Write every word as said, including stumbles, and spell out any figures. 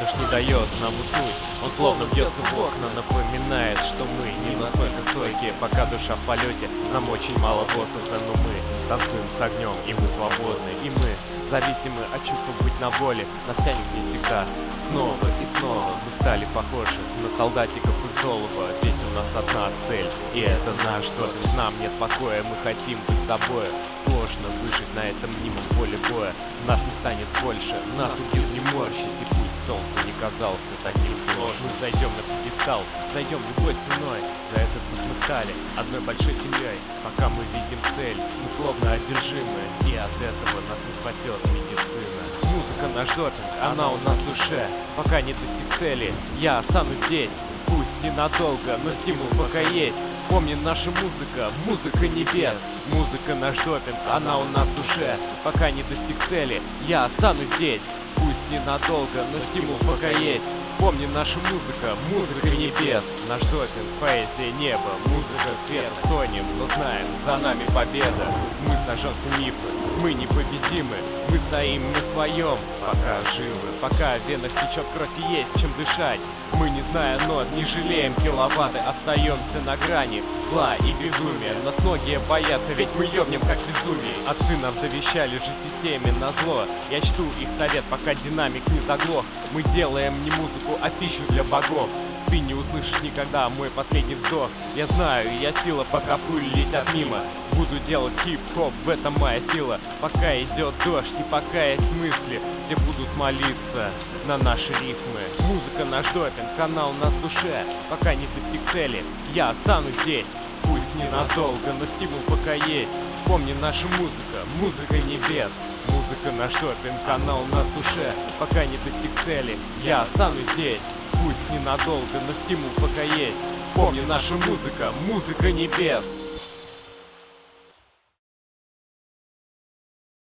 дождь не дает нам уснуть. Он словно бьется в окна, напоминает, что мы не настолько стойкие. Пока душа в полете, нам очень мало воздуха, но мы танцуем с огнем, и мы свободны, и мы зависимы от чувства быть на воле. Нас тянет не всегда, снова и снова мы стали похожи на солдатиков из золота. Ведь у нас одна цель, и это наш дом. Нам нет покоя, мы хотим быть собой. Сложно выжить на этом мнимом поле боя. Нас не станет больше, нас убьют, не морщись. И путь к солнцу не казался таким сложным. Мы зайдем на пьедестал, зайдем любой ценой. За этот путь мы стали одной большой семьей. Пока мы видим цель, мы словно одержимы, и от этого нас не спасет медицина. Музыка наш допинг, она у нас в душе. Пока не достиг цели, я останусь здесь. Пусть ненадолго, но стимул пока есть. Помни, наша музыка, музыка небес. Музыка наш допинг, она у нас в душе. Пока не достиг цели, я останусь здесь. Пусть ненадолго, но стимул пока есть. Помни, наша музыка, музыка небес. Наш допинг, поэзия неба. Музыка света, стонем, но знаем, за нами победа. Мы сожжем все мифы, мы непобедимы. Мы стоим на своем, пока живы. Пока в венах течет кровь и есть чем дышать. Мы, не зная нот, не жалеем киловатты. Остаемся на грани зла и безумия. Нас многие боятся, ведь мы ёбнем как Везувий. Отцы нам завещали жить системе на зло. Я чту их совет, пока динамик не заглох. Мы делаем не музыку, а пищу для богов. Ты не услышишь никогда мой последний вздох. Я знаю, я сила, пока пули летят мимо. Буду делать хип-хоп, в этом моя сила. Пока идет дождь и пока есть мысли, все будут молиться на наши рифмы. Музыка наш допинг, она у нас в душе. Пока не достиг цели, я останусь здесь. Пусть ненадолго, но стимул пока есть. Помни, наша музыка, музыка небес. Музыка наш допинг, она у нас в душе. Пока не достиг цели, я останусь здесь. Пусть ненадолго, но стимул пока есть. Помни, наша музыка, музыка небес.